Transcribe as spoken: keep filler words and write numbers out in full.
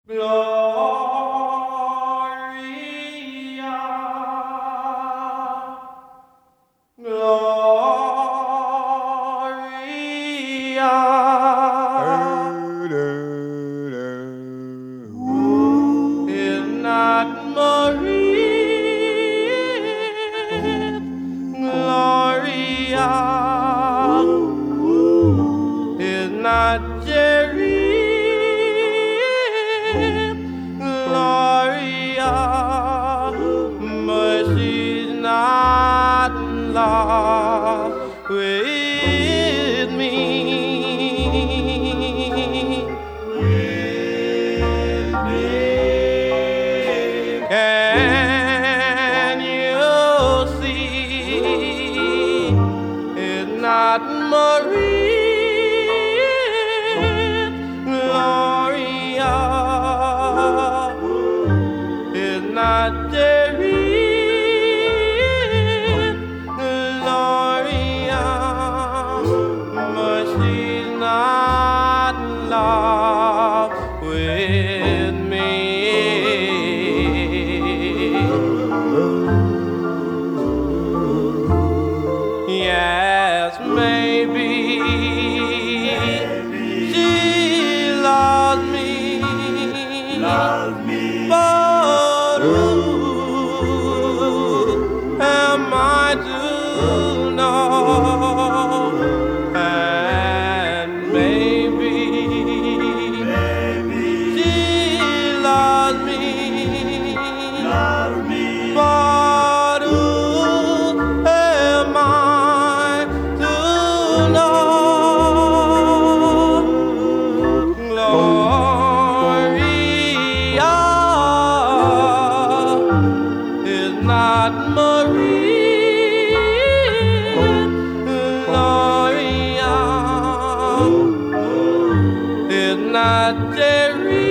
Gloria, Gloria, is not Marie, Gloria, is not Jerry, Gloria, but she's not in love with me. With me. Can you see it's not Marie, Gloria, it's not Jerry, Gloria, but she's not in love with me. Yes, maybe, maybe she loves me, loves me. but who am I to know? And maybe, Maybe she loves me, loves me. but who am I to know? Gloria is not Marie, Gloria is not Jerry,